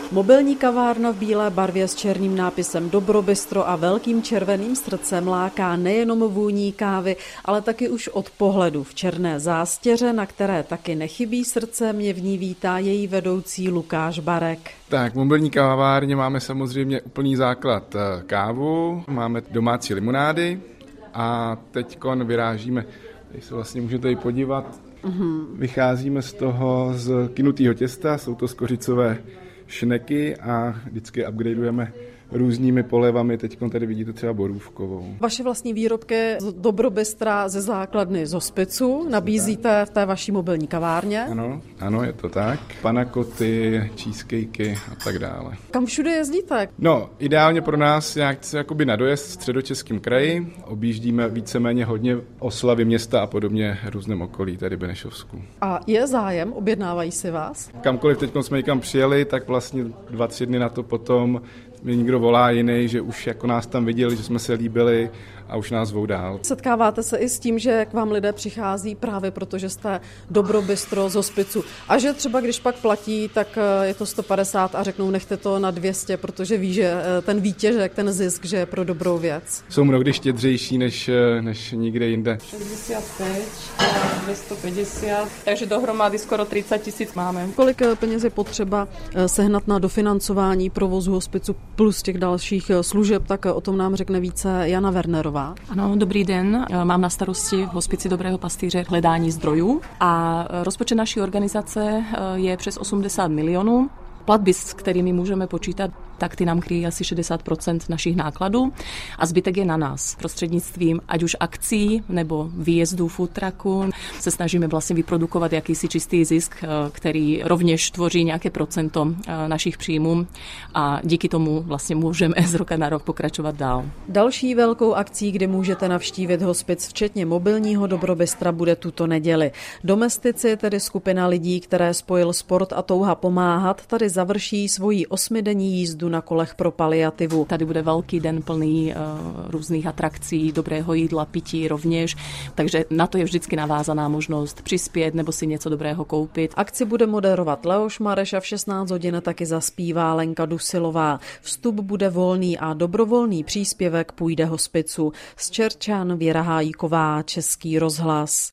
Mobilní kavárna v bílé barvě s černým nápisem Dobrobistro a velkým červeným srdcem láká nejenom vůní kávy, ale taky už od pohledu v černé zástěře, na které taky nechybí srdce, mě v ní vítá její vedoucí Lukáš Barek. Tak, v mobilní kavárně máme samozřejmě úplný základ kávu, máme domácí limonády a teďkon vyrážíme, tady se vlastně můžete i podívat, vycházíme z toho z kynutého těsta, jsou to skořicové šneky a vždycky upgradeujeme různými polevami, teď tady vidíte třeba borůvkovou. Vaše vlastní výrobky z Dobrobystra ze základny z hospicu nabízíte v té vaší mobilní kavárně? Ano, je to tak. Panakoty, cheesecakey a tak dále. Kam všude jezdíte? No, ideálně pro nás nějak jakoby na dojezd v Středočeském kraji. Objíždíme víceméně hodně oslavy města a podobně v různém okolí, tady Benešovsku. A je zájem? Objednávají si vás? Kamkoliv teď jsme někam přijeli, tak vlastně 2-3 dny na to potom mě někdo volá jiný, že už jako nás tam viděli, že jsme se líbili a už nás zvou dál. Setkáváte se i s tím, že k vám lidé přichází právě proto, že jste Dobrobystro z hospicu a že třeba když pak platí, tak je to 150 a řeknou nechte to na 200, protože ví, že ten výtěžek, ten zisk, že je pro dobrou věc. Jsou mnohdy štědřejší než nikde jinde. 65, 250, takže dohromady skoro 30 000 máme. Kolik peněz je potřeba sehnat na dofinancování provozu hospicu plus těch dalších služeb, tak o tom nám řekne více Jana Wernerová. Ano, dobrý den. Mám na starosti v hospici Dobrého pastýře hledání zdrojů a rozpočet naší organizace je přes 80 milionů. Platby, s kterými můžeme počítat, tak ty nám kryjí asi 60% našich nákladů a zbytek je na nás. Prostřednictvím ať už akcí nebo výjezdů food trucku se snažíme vlastně vyprodukovat jakýsi čistý zisk, který rovněž tvoří nějaké procento našich příjmů a díky tomu vlastně můžeme z roka na rok pokračovat dál. Další velkou akcí, kdy můžete navštívit hospic, včetně mobilního Dobrobystra, bude tuto neděli. Domestici, tedy skupina lidí, které spojil sport a touha pomáhat, tady završí svoji 8denní jízdu na kolech pro paliativu. Tady bude velký den plný různých atrakcí, dobrého jídla, pití rovněž, takže na to je vždycky navázaná možnost přispět nebo si něco dobrého koupit. Akci bude moderovat Leoš Mareš a v 16 hodin taky zaspívá Lenka Dusilová. Vstup bude volný a dobrovolný příspěvek půjde hospicu. Z Čerčan Věra Hájíková, Český rozhlas.